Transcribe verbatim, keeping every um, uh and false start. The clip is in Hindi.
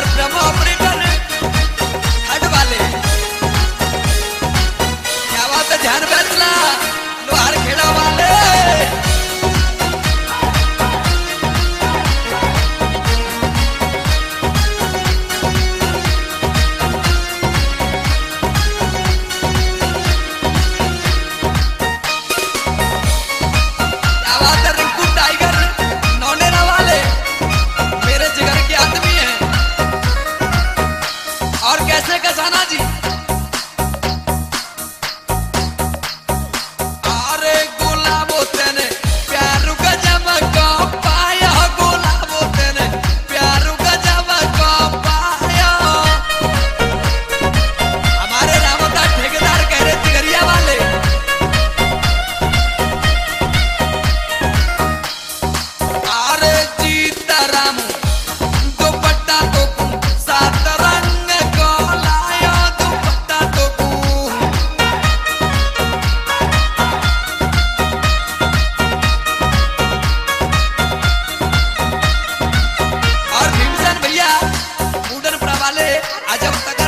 और ब्रह्म ऑपरेटर हट वाले क्या बात है, ध्यान फैसला लोहार खेड़ा वाले। क्या बात है, रिंकू टाइगर नौनेरा वाले मेरे जिगर के आदमी हैं। और कैसे कसाना जी, अरे गुलाबो तेने प्यारू गजब को पाया, गुलाबो तेने प्यारू गजब को पाया। हमारे रामोदा ठेकेदार कह रहे तिगरिया वाले, अरे जीता रामू दुपट्टा तो सात रंग को लायो, दुपट्टा तो और भीमसेन भैया मुडनपुरा वाले अजब तक